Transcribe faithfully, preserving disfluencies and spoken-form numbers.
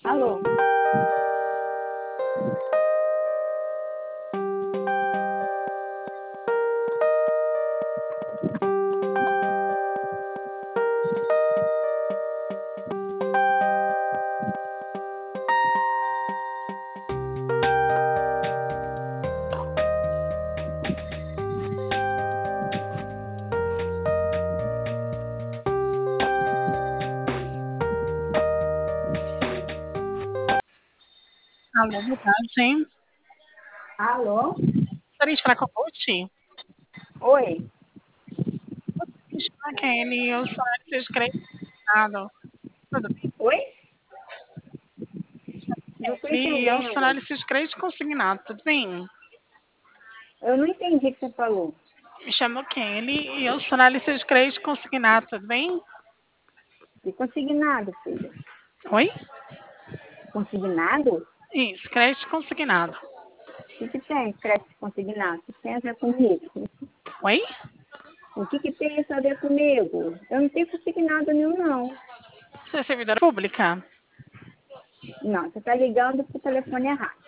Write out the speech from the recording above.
Alô? Alô, boa tarde. Alô? Gostaria de falar com a Ruth? Oi? A Kelly, eu sou a Alice Crescado. Tudo bem? Oi? Não estou Kelly, eu sou a entendendo. Alice Crescado Consignado, tudo bem? Eu não entendi o que você falou. Me chamo Kelly e eu sou a Alice Crescado Consignado, tudo bem? De consignado, filha. Oi? Consignado? Isso, crédito consignado. O que, que tem crédito consignado? O que tem a ver comigo? Oi? O que, que tem isso a ver comigo? Eu não tenho consignado nenhum, não. Você é servidora pública? Não, você está ligando para o telefone errado.